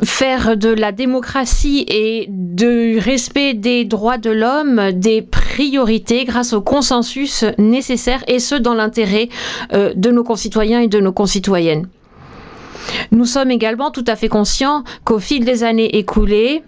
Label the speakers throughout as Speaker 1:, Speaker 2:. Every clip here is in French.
Speaker 1: faire de la démocratie et du respect des droits de l'homme des priorités grâce au consensus nécessaire, et ce dans l'intérêt de nos concitoyens et de nos concitoyennes. Nous sommes également tout à fait conscients qu'au fil des années écoulées,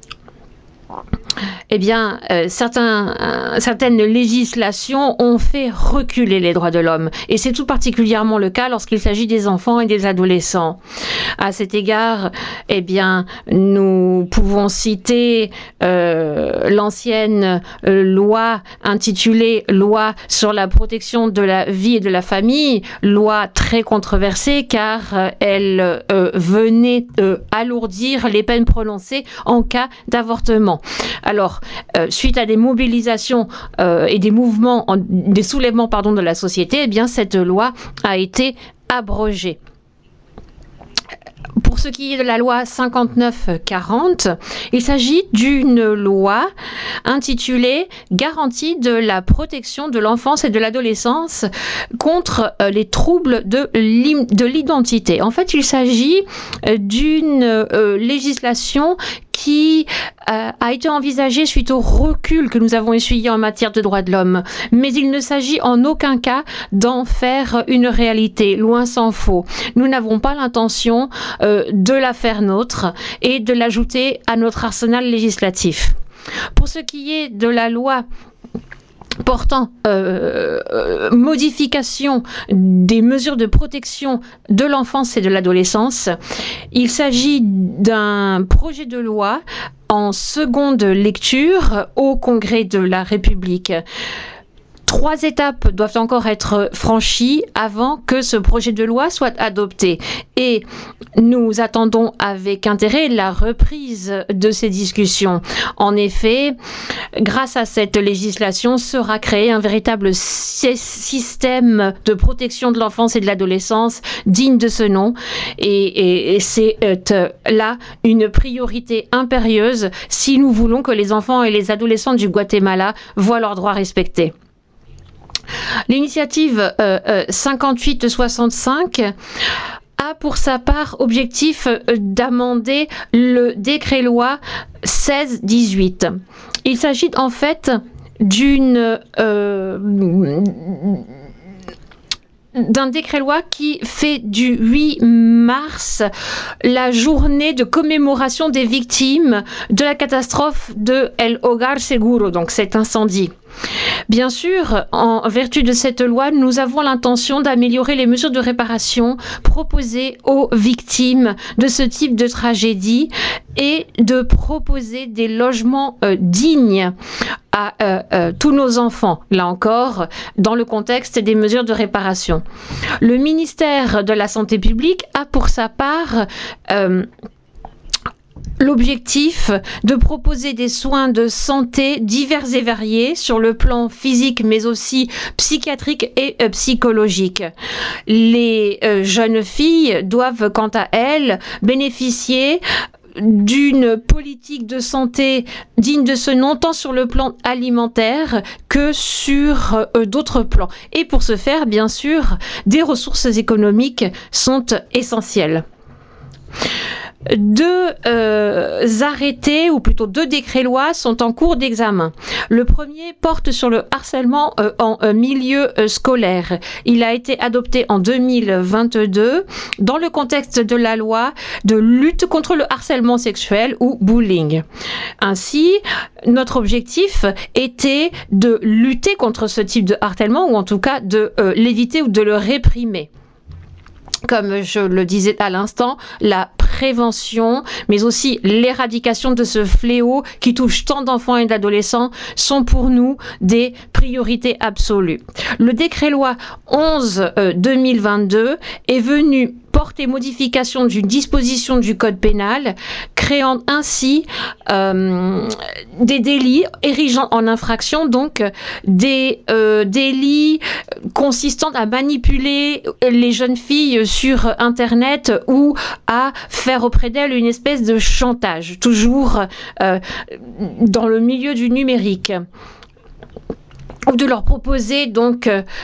Speaker 1: certaines législations ont fait reculer les droits de l'homme. Et c'est tout particulièrement le cas lorsqu'il s'agit des enfants et des adolescents. À cet égard, nous pouvons citer l'ancienne loi intitulée Loi sur la protection de la vie et de la famille, loi très controversée car elle venait alourdir les peines prononcées en cas d'avortement. Alors, suite à des mobilisations et des mouvements, des soulèvements de la société, cette loi a été abrogée. Pour ce qui est de la loi 5940, il s'agit d'une loi intitulée Garantie de la protection de l'enfance et de l'adolescence contre les troubles de l'identité. En fait, il s'agit d'une législation qui a été envisagée suite au recul que nous avons essuyé en matière de droits de l'homme. Mais il ne s'agit en aucun cas d'en faire une réalité, loin s'en faut. Nous n'avons pas l'intention de la faire nôtre et de l'ajouter à notre arsenal législatif. Pour ce qui est de la loi portant modification des mesures de protection de l'enfance et de l'adolescence, il s'agit d'un projet de loi en seconde lecture au Congrès de la République. 3 étapes doivent encore être franchies avant que ce projet de loi soit adopté. Et nous attendons avec intérêt la reprise de ces discussions. En effet, grâce à cette législation, sera créé un véritable système de protection de l'enfance et de l'adolescence digne de ce nom. Et c'est là une priorité impérieuse si nous voulons que les enfants et les adolescents du Guatemala voient leurs droits respectés. L'initiative 5865 a pour sa part objectif d'amender le décret-loi 1618. Il s'agit en fait d'un décret-loi qui fait du 8 mars la journée de commémoration des victimes de la catastrophe de El Hogar Seguro, donc cet incendie. Bien sûr, en vertu de cette loi, nous avons l'intention d'améliorer les mesures de réparation proposées aux victimes de ce type de tragédie et de proposer des logements dignes à tous nos enfants, là encore, dans le contexte des mesures de réparation. Le ministère de la Santé publique a pour sa part l'objectif de proposer des soins de santé divers et variés sur le plan physique mais aussi psychiatrique et psychologique. Les jeunes filles doivent quant à elles bénéficier d'une politique de santé digne de ce nom, tant sur le plan alimentaire que sur d'autres plans. Et pour ce faire, bien sûr, des ressources économiques sont essentielles. 2 arrêtés, ou plutôt 2 décrets-lois sont en cours d'examen. Le premier porte sur le harcèlement en milieu scolaire. Il a été adopté en 2022 dans le contexte de la loi de lutte contre le harcèlement sexuel ou bullying. Ainsi, notre objectif était de lutter contre ce type de harcèlement, ou en tout cas de l'éviter ou de le réprimer. Comme je le disais à l'instant, la prévention, mais aussi l'éradication de ce fléau qui touche tant d'enfants et d'adolescents sont pour nous des priorités absolues. Le décret-loi 11/2022 est venu porter modification d'une disposition du Code pénal, créant ainsi des délits érigeant en infraction, donc des délits consistant à manipuler les jeunes filles sur Internet ou à faire auprès d'elles une espèce de chantage, toujours dans le milieu du numérique. ou de leur proposer donc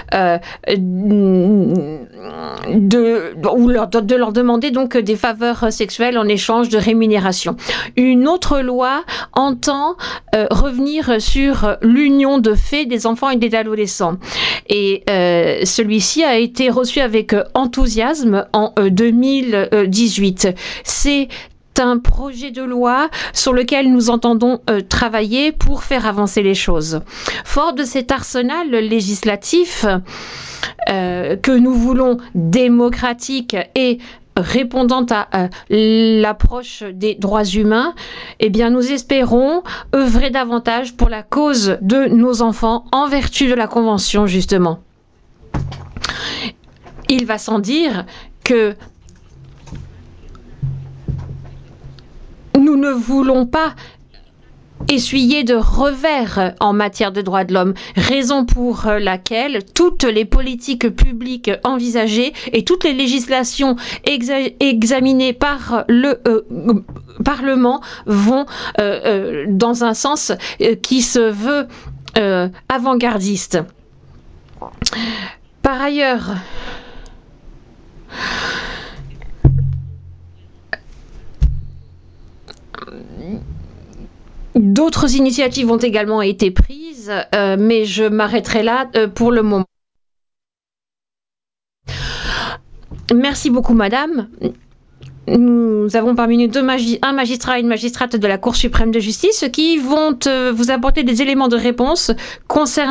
Speaker 1: de leur demander donc des faveurs sexuelles en échange de rémunération. Une autre loi entend revenir sur l'union de fait des enfants et des adolescents. Et celui-ci a été reçu avec enthousiasme en 2018. C'est un projet de loi sur lequel nous entendons travailler pour faire avancer les choses. Fort de cet arsenal législatif que nous voulons démocratique et répondant à l'approche des droits humains, eh bien, nous espérons œuvrer davantage pour la cause de nos enfants en vertu de la Convention, justement. Il va sans dire que nous ne voulons pas essuyer de revers en matière de droits de l'homme, raison pour laquelle toutes les politiques publiques envisagées et toutes les législations examinées par le Parlement vont dans un sens qui se veut avant-gardiste. Par ailleurs, d'autres initiatives ont également été prises, mais je m'arrêterai là pour le moment. Merci beaucoup, madame. Nous avons parmi nous un magistrat et une magistrate de la Cour suprême de justice qui vont vous apporter des éléments de réponse concernant